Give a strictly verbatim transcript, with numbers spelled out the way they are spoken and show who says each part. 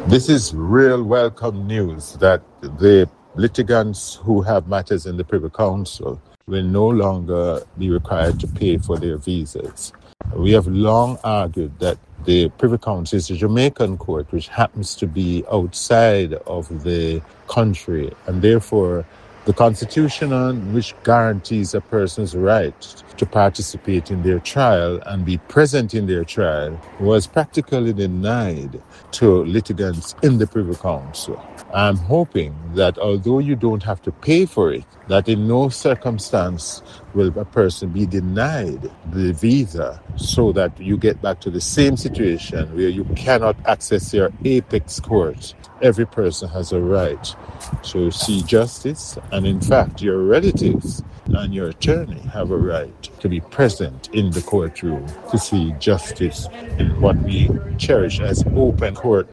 Speaker 1: This is real welcome news that the litigants who have matters in the Privy Council will no longer be required to pay for their visas. We have long argued that the Privy Council is a Jamaican court, which happens to be outside of the country, and therefore the Constitution, on which guarantees a person's right to participate in their trial and be present in their trial, was practically denied to litigants in the Privy Council. I'm hoping that although you don't have to pay for it, that in no circumstance will a person be denied the visa so that you get back to the same situation where you cannot access your apex court. Every person has a right to see justice, and in fact, your relatives and your attorney have a right to be present in the courtroom to see justice in what we cherish as open court